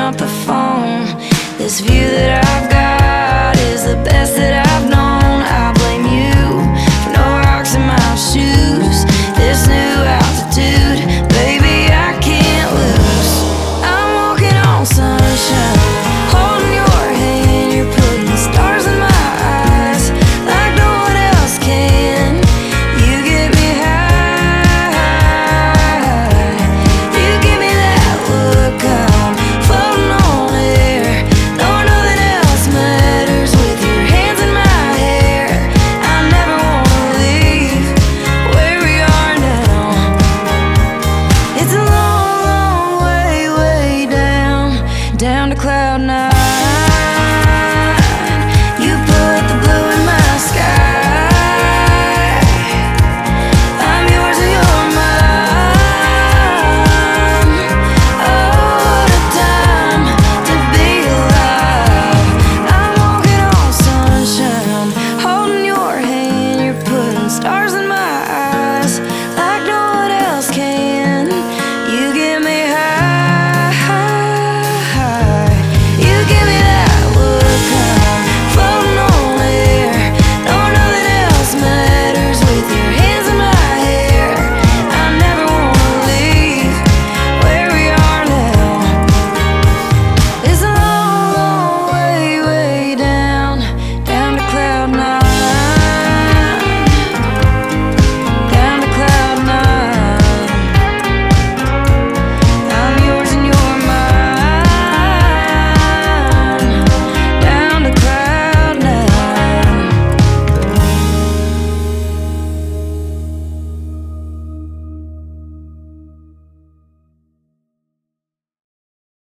up the phone. This view that I've got is the best that I've known. I blame you for no rocks in my shoes. This new altitude, baby, I can't lose. I'm walking on sunshine, holding your hand. You're putting stars in my eyes like no one else can. You get me high, you give me that look. I'm floating on air, knowing nothing else matters. With your hands in my hair, I never wanna leave where we are now. It's a long, long way, way down, down to cloud nine.